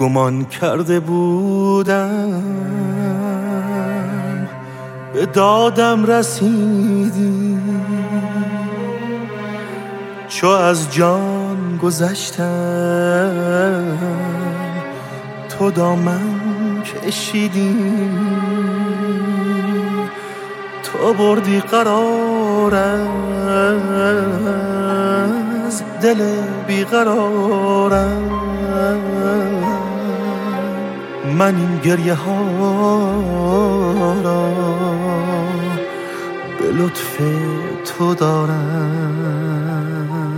گمان کرده بودم به دادم رسیدی، چو از جان گذشتم تو دامن کشیدی، تو بردی قرار از دل بیقرارم. من این گریه ها را به لطف تو دارم.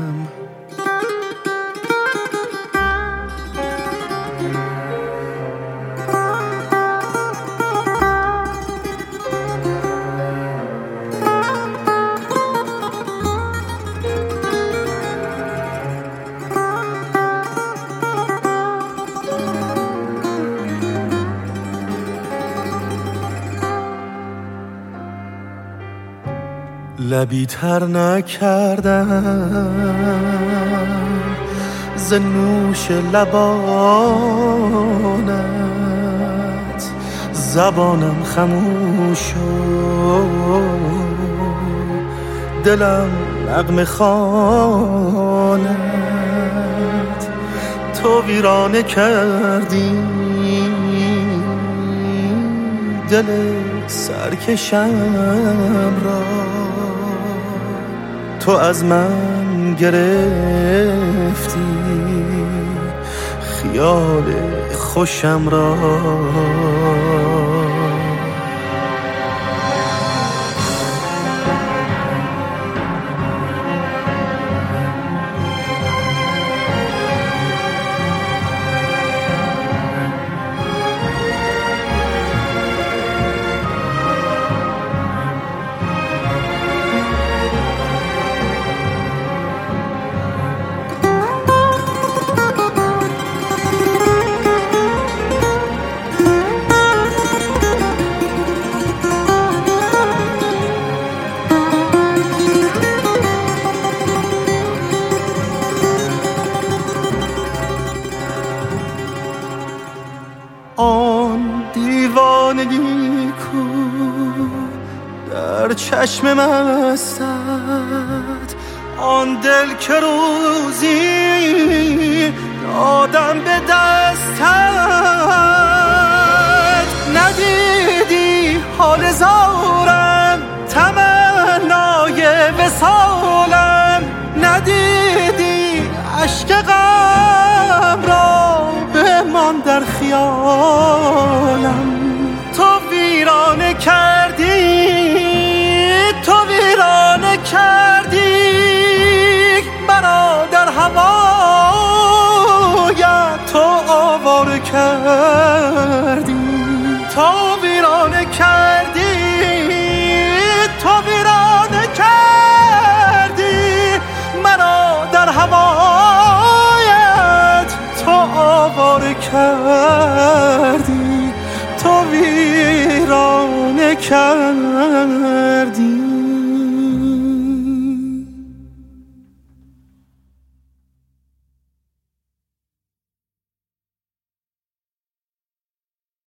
لبی تر نکردم ز نوش لبانت، زبانم خموش شد دلم نغمه خواند. تو ویرانه کردی دل سرکشم را، تو از من گرفتی خیال خوشم را. آن دیوانگی کو در چشم مستت، آن دل که روزی دادم به دستت. ندیدی حال زارم تمنای وصالم، ندیدی اشک غم را بمان در خیالم. تو ویرانه کردی، تو ویرانه کردی مرا در هوایت، تو آواره کردی، تو ویرانه کردی، تو ویرانه کردی مرا در هوایت، تو آواره کردی، تو ویرانه کردی.